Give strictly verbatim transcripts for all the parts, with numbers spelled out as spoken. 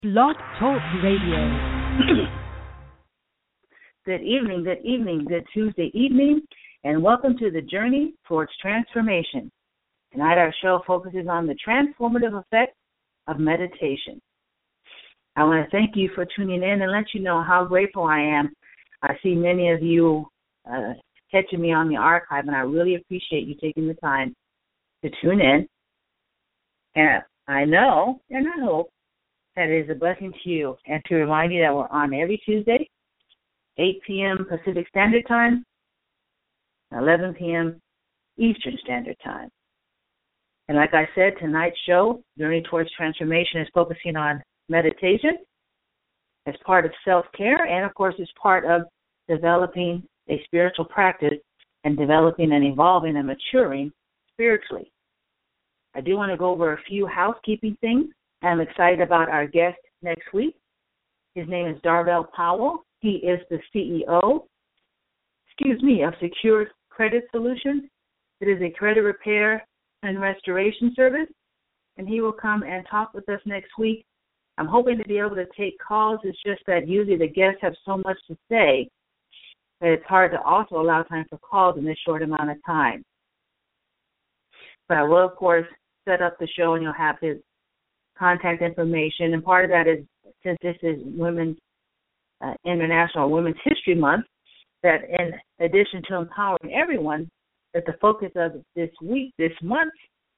Blog Talk Radio. Good evening, good evening, good Tuesday evening, and welcome to the journey towards transformation. Tonight our show focuses on the transformative effect of meditation. I want to thank you for tuning in and let you know how grateful I am. I see many of you uh, catching me on the archive, and I really appreciate you taking the time to tune in. And I know, and I hope, that it is a blessing to you, and to remind you that we're on every Tuesday, eight p.m. Pacific Standard Time, eleven p.m. Eastern Standard Time. And like I said, tonight's show, Journey Towards Transformation, is focusing on meditation as part of self-care, and of course as part of developing a spiritual practice and developing and evolving and maturing spiritually. I do want to go over a few housekeeping things. I'm excited about our guest next week. His name is Darvell Powell. He is the C E O, excuse me, of Secured Credit Solutions. It is a credit repair and restoration service, and he will come and talk with us next week. I'm hoping to be able to take calls. It's just that usually the guests have so much to say that it's hard to also allow time for calls in this short amount of time. But I will, of course, set up the show, and you'll have his contact information, and part of that is, since this is Women's uh, International Women's History Month, that in addition to empowering everyone, that the focus of this week, this month,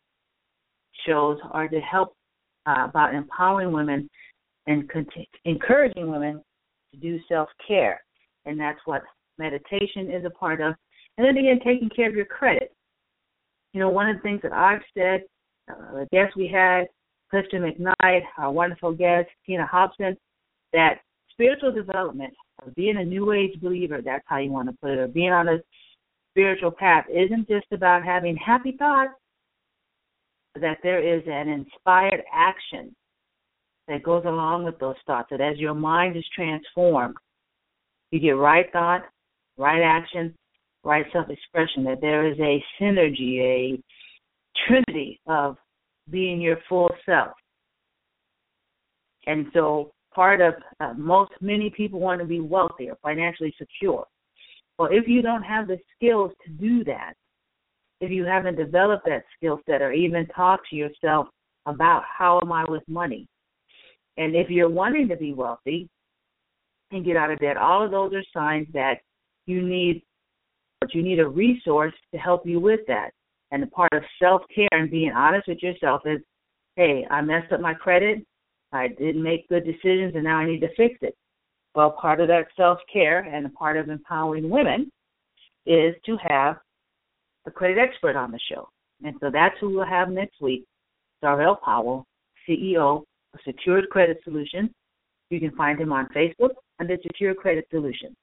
shows are to help uh, about empowering women and cont- encouraging women to do self-care, and that's what meditation is a part of. And then again, taking care of your credit. You know, one of the things that I've said, uh, the guests we had, Clifton McKnight, our wonderful guest, Tina Hobson, that spiritual development, or being a New Age believer, that's how you want to put it, or being on a spiritual path, isn't just about having happy thoughts, but that there is an inspired action that goes along with those thoughts, that as your mind is transformed, you get right thought, right action, right self-expression, that there is a synergy, a trinity of being your full self. And so part of uh, most, many people want to be wealthy or financially secure. Well, if you don't have the skills to do that, if you haven't developed that skill set or even talked to yourself about how am I with money, and if you're wanting to be wealthy and get out of debt, all of those are signs that you need, but you need a resource to help you with that. And the part of self-care and being honest with yourself is, hey, I messed up my credit, I didn't make good decisions, and now I need to fix it. Well, part of that self-care and a part of empowering women is to have a credit expert on the show. And so that's who we'll have next week, Darvell Powell, C E O of Secured Credit Solutions. You can find him on Facebook under Secured Credit Solutions.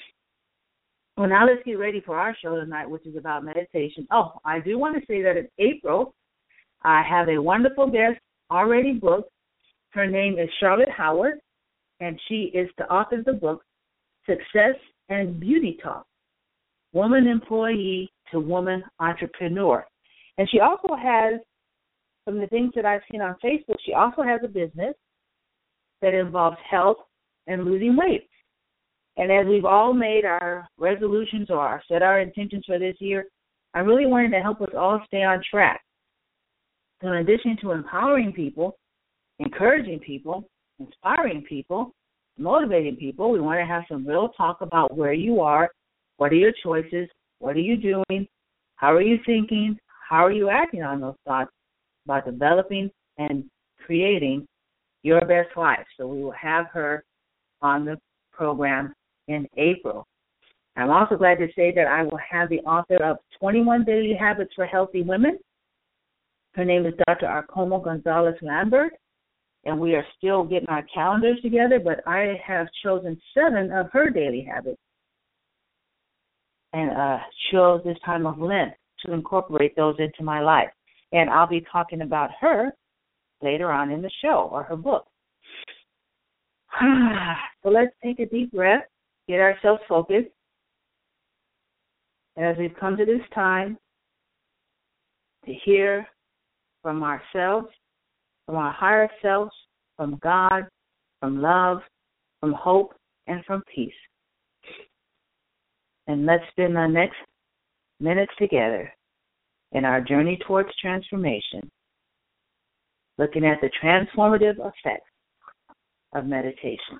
Well, now let's get ready for our show tonight, which is about meditation. Oh, I do want to say that in April, I have a wonderful guest already booked. Her name is Charlotte Howard, and she is the author of the book, Success and Beauty Talk, Woman Employee to Woman Entrepreneur. And she also has, from the things that I've seen on Facebook, she also has a business that involves health and losing weight. And as we've all made our resolutions or set our intentions for this year, I really wanted to help us all stay on track. So in addition to empowering people, encouraging people, inspiring people, motivating people, we want to have some real talk about where you are, what are your choices, what are you doing, how are you thinking, how are you acting on those thoughts about developing and creating your best life. So we will have her on the program in April. I'm also glad to say that I will have the author of twenty-one Daily Habits for Healthy Women. Her name is Doctor Arcomo Gonzalez Lambert, and we are still getting our calendars together, but I have chosen seven of her daily habits and uh, chose this time of Lent to incorporate those into my life. And I'll be talking about her later on in the show, or her book. So let's take a deep breath, get ourselves focused. As we've come to this time to hear from ourselves, from our higher selves, from God, from love, from hope, and from peace. And let's spend our next minutes together in our journey towards transformation, looking at the transformative effects of meditation.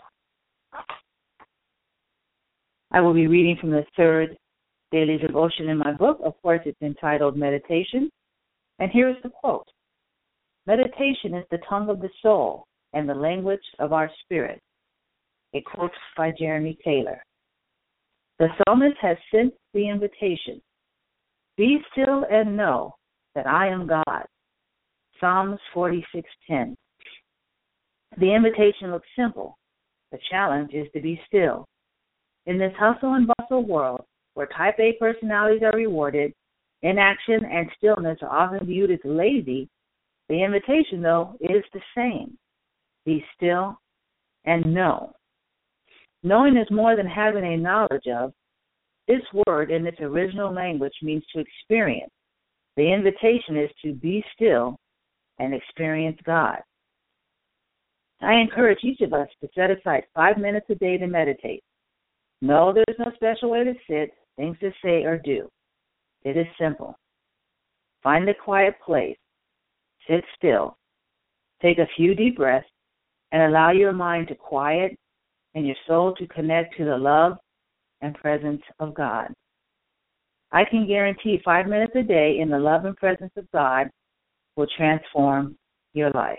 I will be reading from the third daily devotion in my book. Of course, it's entitled Meditation. And here is the quote. Meditation is the tongue of the soul and the language of our spirit. A quote by Jeremy Taylor. The psalmist has sent the invitation. Be still and know that I am God. Psalms forty-six ten. The invitation looks simple. The challenge is to be still. In this hustle and bustle world, where type A personalities are rewarded, inaction and stillness are often viewed as lazy, the invitation, though, is the same. Be still and know. Knowing is more than having a knowledge of. This word in its original language means to experience. The invitation is to be still and experience God. I encourage each of us to set aside five minutes a day to meditate. No, there's no special way to sit, things to say or do. It is simple. Find a quiet place, sit still, take a few deep breaths, and allow your mind to quiet and your soul to connect to the love and presence of God. I can guarantee five minutes a day in the love and presence of God will transform your life.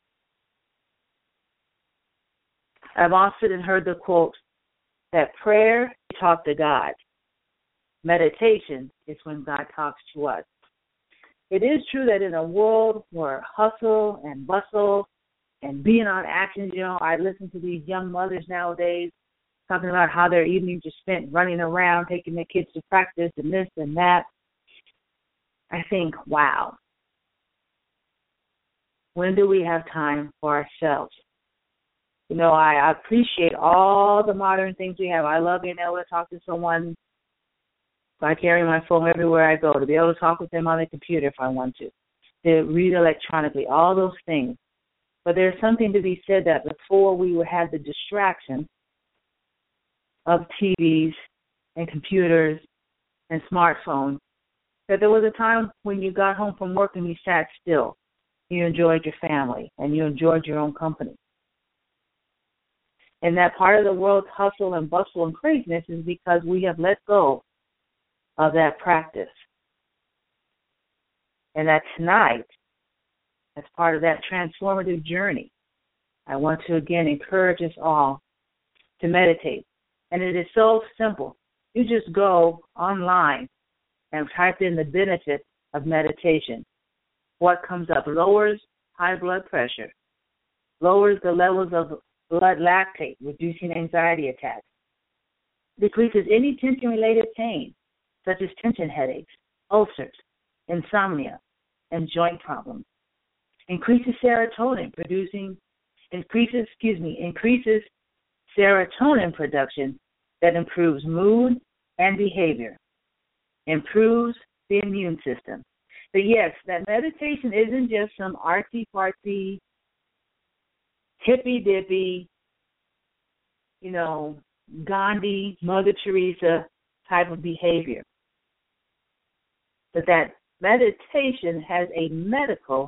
I've often heard the quote that prayer, you talk to God. Meditation is when God talks to us. It is true that in a world where hustle and bustle and being on action, you know, I listen to these young mothers nowadays talking about how their evenings are spent running around, taking their kids to practice and this and that. I think, wow, when do we have time for ourselves? You know, I appreciate all the modern things we have. I love being able to talk to someone. I carry my phone everywhere I go, to be able to talk with them on the computer if I want to, to read electronically, all those things. But there's something to be said that before we would have the distraction of T Vs and computers and smartphones, that there was a time when you got home from work and you sat still. You enjoyed your family and you enjoyed your own company. And that part of the world's hustle and bustle and craziness is because we have let go of that practice. And that tonight, as part of that transformative journey, I want to again encourage us all to meditate. And it is so simple. You just go online and type in the benefits of meditation. What comes up? Lowers high blood pressure, lowers the levels of blood lactate, reducing anxiety attacks, decreases any tension-related pain, such as tension headaches, ulcers, insomnia, and joint problems. Increases serotonin producing, increases, excuse me, increases serotonin production that improves mood and behavior, improves the immune system. But yes, that meditation isn't just some artsy-fartsy, hippy-dippy, you know, Gandhi, Mother Teresa type of behavior. But that meditation has a medical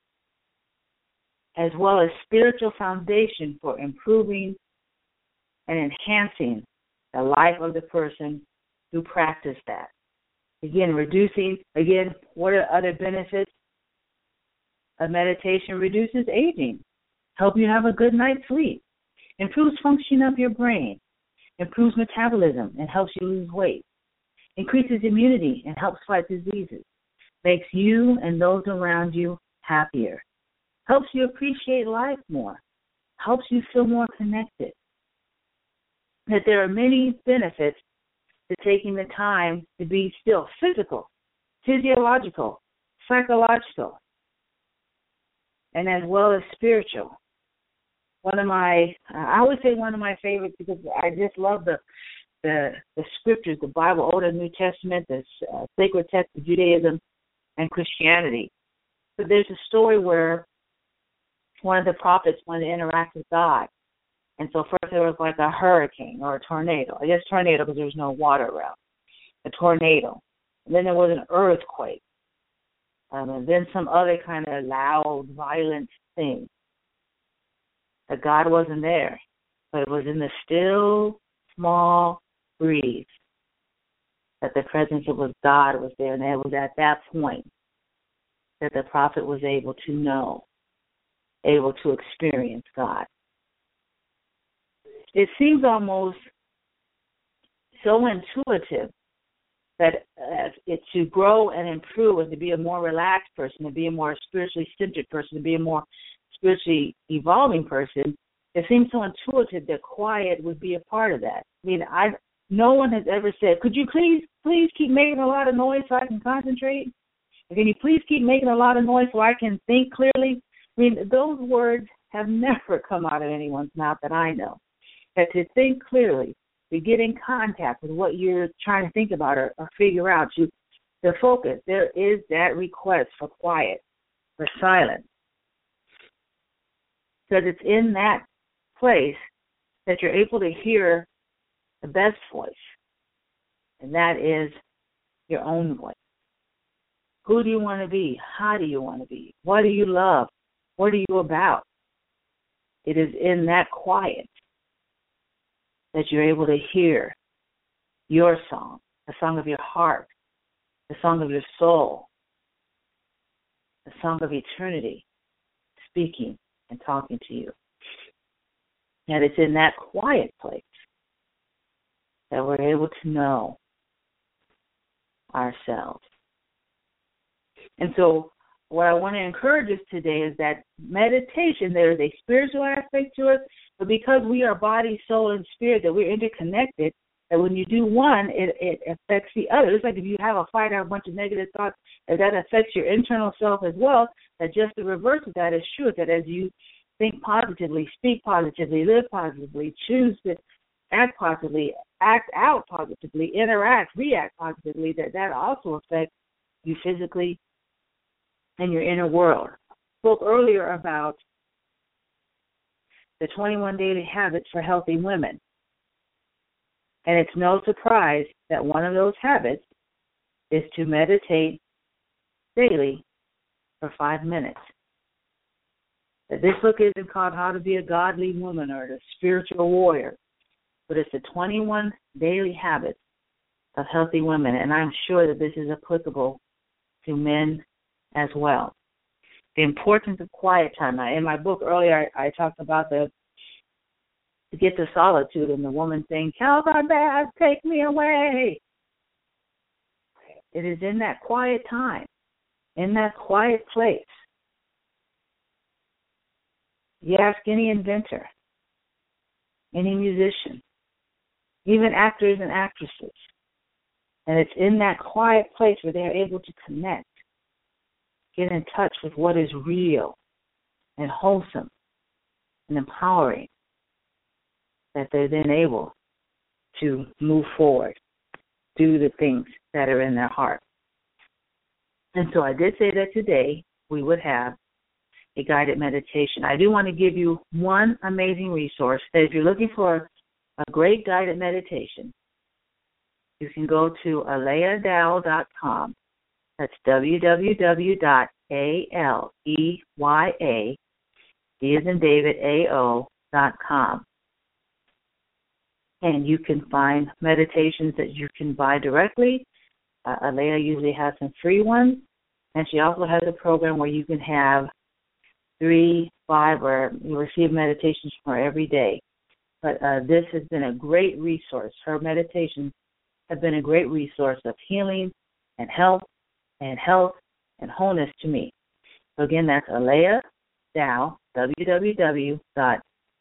as well as spiritual foundation for improving and enhancing the life of the person who practiced that. Again, reducing, again, what are other benefits of meditation? Reduces aging, help you have a good night's sleep, improves function of your brain, improves metabolism and helps you lose weight, increases immunity and helps fight diseases, makes you and those around you happier, helps you appreciate life more, helps you feel more connected. That there are many benefits to taking the time to be still, physical, physiological, psychological, and as well as spiritual. One of my, I would say one of my favorites because I just love the the, the scriptures, the Bible, Old and New Testament, the uh, sacred text of Judaism and Christianity. But there's a story where one of the prophets wanted to interact with God. And so first there was like a hurricane or a tornado. I guess tornado because there was no water around. A tornado. And then there was an earthquake. Um, and then some other kind of loud, violent thing. That God wasn't there. But it was in the still, small breeze that the presence of God was there. And it was at that point that the prophet was able to know, able to experience God. It seems almost so intuitive that uh, it to grow and improve and to be a more relaxed person, to be a more spiritually centered person, to be a more spiritually evolving person, it seems so intuitive that quiet would be a part of that. I mean, I no one has ever said, could you please, please keep making a lot of noise so I can concentrate? And can you please keep making a lot of noise so I can think clearly? I mean, those words have never come out of anyone's mouth that I know. That to think clearly, to get in contact with what you're trying to think about or, or figure out, to, to focus, there is that request for quiet, for silence. Because it's in that place that you're able to hear the best voice, and that is your own voice. Who do you want to be? How do you want to be? What do you love? What are you about? It is in that quiet that you're able to hear your song, the song of your heart, the song of your soul, the song of eternity, speaking and talking to you. And it's in that quiet place that we're able to know ourselves. And so what I want to encourage us today is that meditation, there is a spiritual aspect to it, but because we are body, soul, and spirit, that we're interconnected, that when you do one, it, it affects the other. It's like if you have a fight or a bunch of negative thoughts, that that affects your internal self as well, that just the reverse of that is true, that as you think positively, speak positively, live positively, choose to act positively, act out positively, interact, react positively, that that also affects you physically and your inner world. I spoke earlier about the twenty-one daily habits for healthy women. And it's no surprise that one of those habits is to meditate daily for five minutes. This book isn't called How to Be a Godly Woman or The Spiritual Warrior, but it's the twenty-one daily habits of healthy women, and I'm sure that this is applicable to men as well. The importance of quiet time. In my book earlier, I, I talked about the to get to solitude and the woman saying, Calvin Bass, take me away. It is in that quiet time, in that quiet place. You ask any inventor, any musician, even actors and actresses, and it's in that quiet place where they're able to connect, get in touch with what is real and wholesome and empowering, that they're then able to move forward, do the things that are in their heart. And so I did say that today we would have a guided meditation. I do want to give you one amazing resource that if you're looking for a great guided meditation, you can go to alea dow dot com. That's w w w dot alea, D as in David, A O dot com. And you can find meditations that you can buy directly. Uh, Alea usually has some free ones. And she also has a program where you can have three, five, or you receive meditations from her every day. But uh, this has been a great resource. Her meditations have been a great resource of healing and health and health and wholeness to me. So again, that's Alea Dow, w w w dot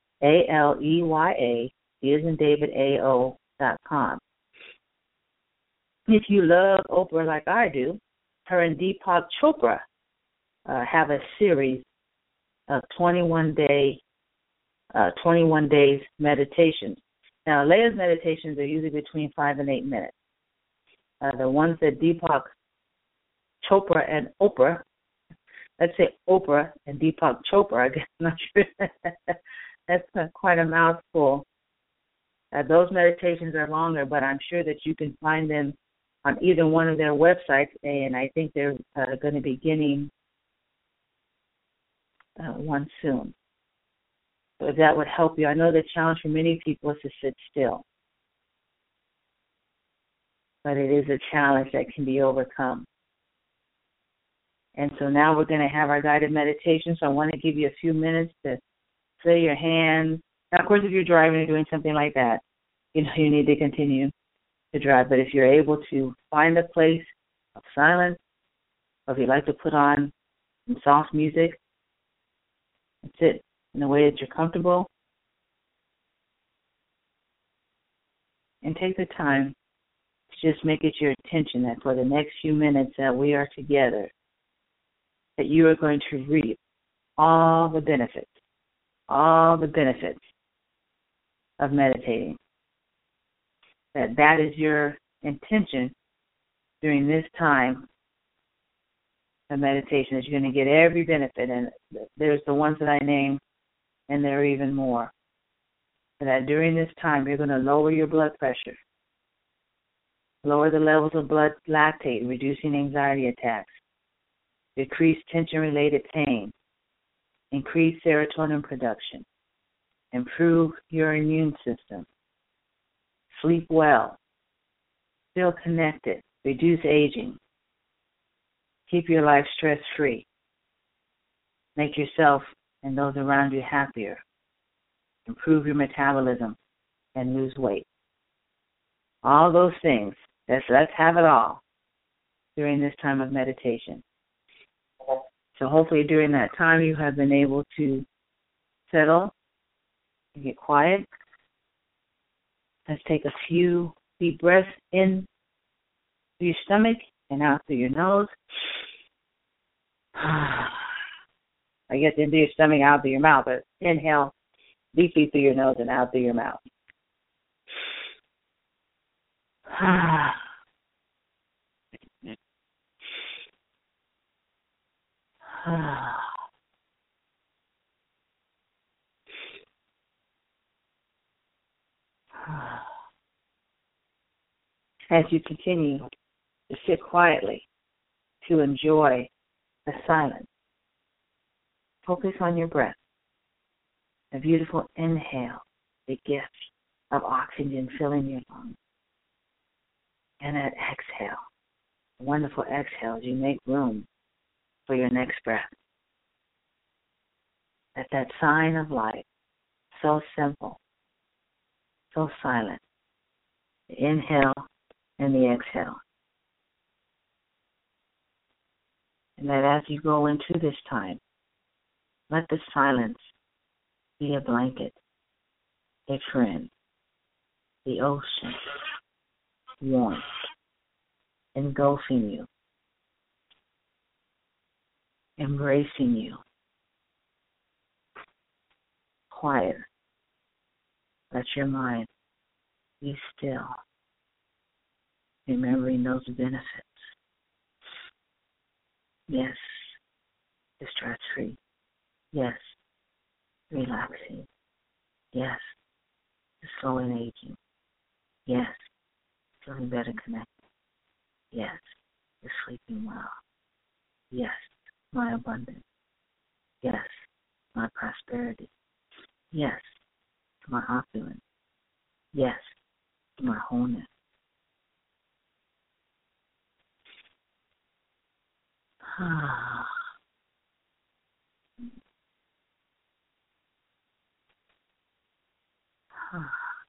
alea, D as in David, A O dot com. If you love Oprah like I do, her and Deepak Chopra uh, have a series of twenty-one day, uh, twenty-one days meditations. Now, Alea's meditations are usually between five and eight minutes. Uh, the ones that Deepak Chopra and Oprah let's say Oprah and Deepak Chopra. I guess I'm not sure. That's uh, quite a mouthful. Uh, those meditations are longer, but I'm sure that you can find them on either one of their websites, and I think they're uh, going to be beginning uh, one soon. So if that would help you. I know the challenge for many people is to sit still, but it is a challenge that can be overcome. And so now we're going to have our guided meditation, so I want to give you a few minutes to clear your hands. Now, of course, if you're driving or doing something like that, you know, you need to continue to drive. But if you're able to find a place of silence, or if you'd like to put on some soft music, and sit in a way that you're comfortable, and take the time to just make it your intention that for the next few minutes that we are together, that you are going to reap all the benefits, all the benefits of meditating. That that is your intention during this time of meditation, that you're going to get every benefit. And there's the ones that I named, and there are even more. And that during this time, you're going to lower your blood pressure, lower the levels of blood lactate, reducing anxiety attacks, decrease tension-related pain, increase serotonin production, improve your immune system, sleep well, feel connected, reduce aging, keep your life stress-free, make yourself and those around you happier, improve your metabolism, and lose weight. All those things, let's, let's have it all during this time of meditation. So hopefully during that time you have been able to settle and get quiet. Let's take a few deep breaths in through your stomach and out through your nose. I guess in through your stomach, out through your mouth, but inhale deeply through your nose and out through your mouth. As you continue to sit quietly, to enjoy the silence, focus on your breath. A beautiful inhale, the gift of oxygen filling your lungs. And an exhale, a wonderful exhale as you make room for your next breath. At that sign of life, so simple, so silent. The inhale and the exhale. And that as you go into this time, let the silence be a blanket, a friend, the ocean, warmth, engulfing you, embracing you. Quiet. Let your mind be still, remembering those benefits. Yes, distress-free. Yes, relaxing. Yes, the slowing aging. Yes, feeling better connected. Yes, the sleeping well. Yes, my abundance. Yes, my prosperity. Yes, to my opulence. Yes, to my wholeness. Ah. Ah.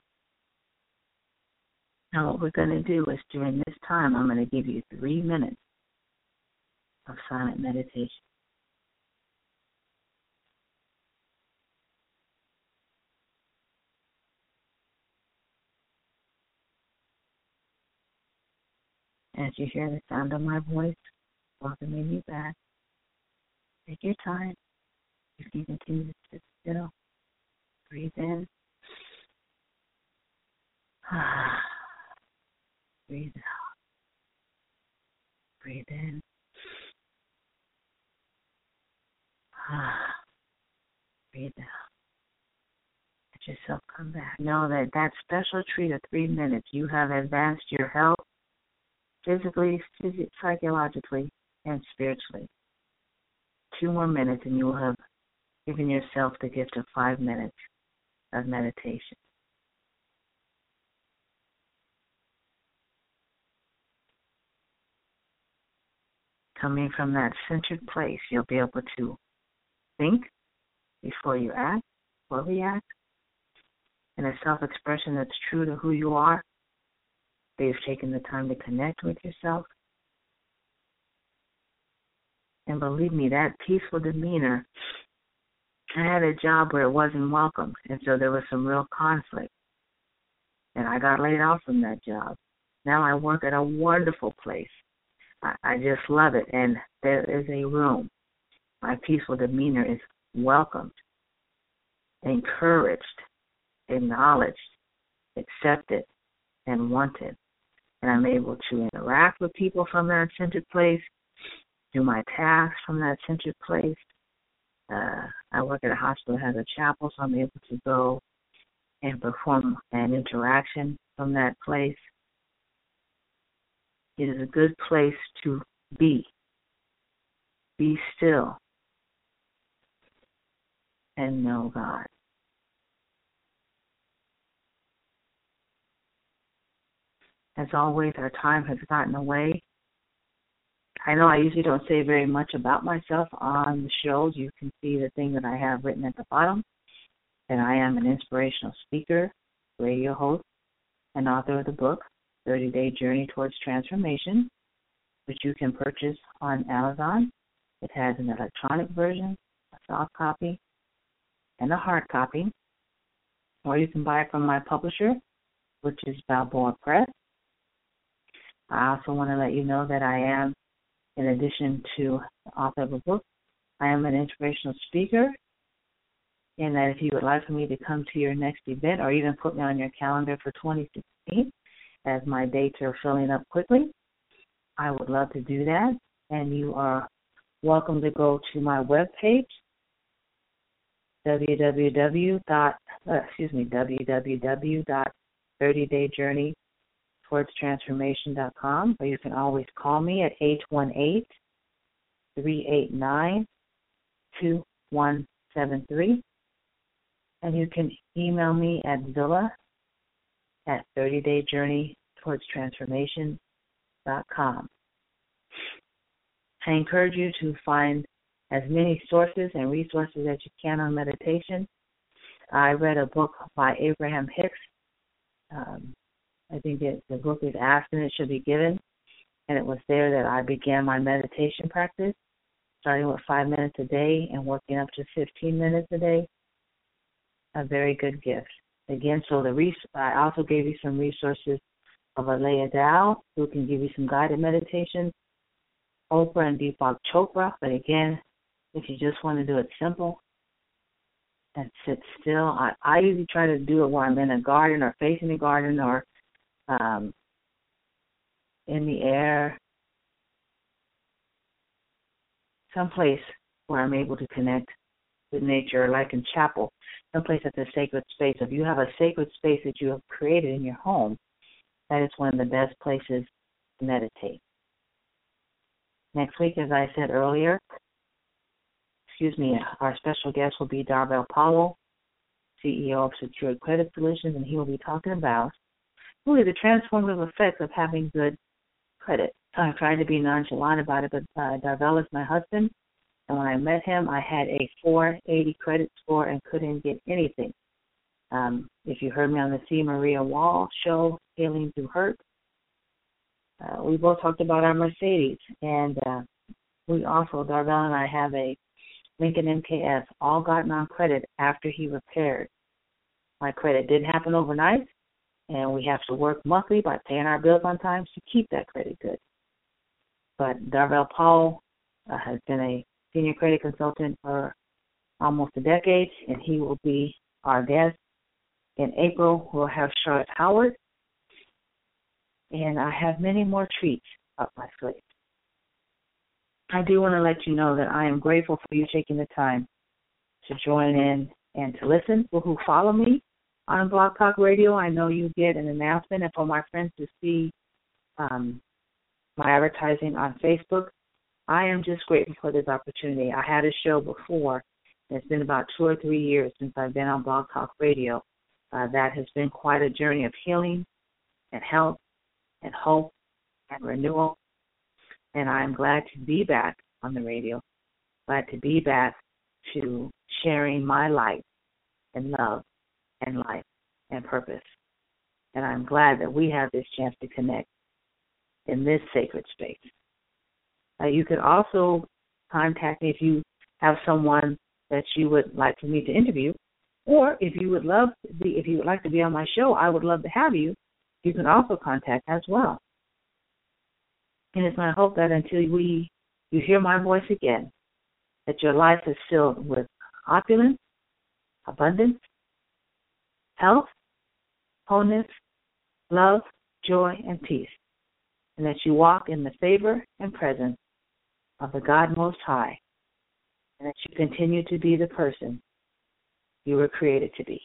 Now what we're going to do is during this time, I'm going to give you three minutes of silent meditation. As you hear the sound of my voice, welcoming you back, take your time. You can continue to sit still. Breathe in. Ah. Breathe out. Breathe in. Breathe out. Let yourself come back. Know that that special treat of three minutes, you have advanced your health physically, phys- psychologically, and spiritually. Two more minutes and you will have given yourself the gift of five minutes of meditation. Coming from that centered place, you'll be able to think before you act or react in a self-expression that's true to who you are. You've taken the time to connect with yourself. And believe me, that peaceful demeanor, I had a job where it wasn't welcome, and so there was some real conflict. And I got laid off from that job. Now I work at a wonderful place. I, I just love it, and there is a room. My peaceful demeanor is welcomed, encouraged, acknowledged, accepted, and wanted. And I'm able to interact with people from that centered place, do my tasks from that centered place. Uh, I work at a hospital that has a chapel, so I'm able to go and perform an interaction from that place. It is a good place to be. Be still and know God. As always, our time has gotten away. I know I usually don't say very much about myself on the shows. You can see the thing that I have written at the bottom. And I am an inspirational speaker, radio host, and author of the book, thirty-day Journey Towards Transformation, which you can purchase on Amazon. It has an electronic version, a soft copy, and a hard copy. Or you can buy it from my publisher, which is Balboa Press. I also want to let you know that I am, in addition to the author of a book, I am an inspirational speaker, and that if you would like for me to come to your next event or even put me on your calendar for twenty sixteen, as my dates are filling up quickly, I would love to do that. And you are welcome to go to my webpage, www. Uh, excuse me, www dot thirty day journey towards transformation dot com, or you can always call me at eight one eight, three eight nine, two one seven three. And you can email me at Zilla at thirty day journey towards transformation dot com. I encourage you to find as many sources and resources as you can on meditation. I read a book by Abraham Hicks. Um, I think it, the book is Asked and It Should Be Given, and it was there that I began my meditation practice, starting with five minutes a day and working up to fifteen minutes a day. A very good gift. Again, so the res- I also gave you some resources of Alea Dow, who can give you some guided meditation, Oprah and Deepak Chopra, but again, if you just want to do it simple and sit still, I, I usually try to do it while I'm in a garden or facing a garden or um, in the air, someplace where I'm able to connect with nature, like in chapel, someplace that's a sacred space. If you have a sacred space that you have created in your home, that is one of the best places to meditate. Next week, as I said earlier, excuse me, our special guest will be Darvell Powell, C E O of Secured Credit Solutions, and he will be talking about really the transformative effects of having good credit. I'm trying to be nonchalant about it, but uh, Darvell is my husband, and when I met him, I had a four eighty credit score and couldn't get anything. Um, if you heard me on the C. Maria Wall show, Healing Through Hurt, uh, we both talked about our Mercedes, and uh, we also, Darvell and I, have a Lincoln M K S, all gotten on credit after he repaired. My credit didn't happen overnight, and we have to work monthly by paying our bills on time to keep that credit good. But Darvell Powell uh, has been a senior credit consultant for almost a decade, and he will be our guest. In April, we'll have Charlotte Howard, and I have many more treats up my sleeve. I do want to let you know that I am grateful for you taking the time to join in and to listen. For who follow me on Blog Talk Radio, I know you get an announcement, and for my friends to see um, my advertising on Facebook, I am just grateful for this opportunity. I had a show before, and it's been about two or three years since I've been on Blog Talk Radio. Uh, that has been quite a journey of healing and health and hope and renewal, and I'm glad to be back on the radio, glad to be back to sharing my life and love and life and purpose. And I'm glad that we have this chance to connect in this sacred space. Uh, you could also contact me if you have someone that you would like for me to interview, or if you would love to be, if you would like to be on my show, I would love to have you. You can also contact as well. And it's my hope that until we you hear my voice again, that your life is filled with opulence, abundance, health, wholeness, love, joy, and peace, and that you walk in the favor and presence of the God Most High, and that you continue to be the person you were created to be.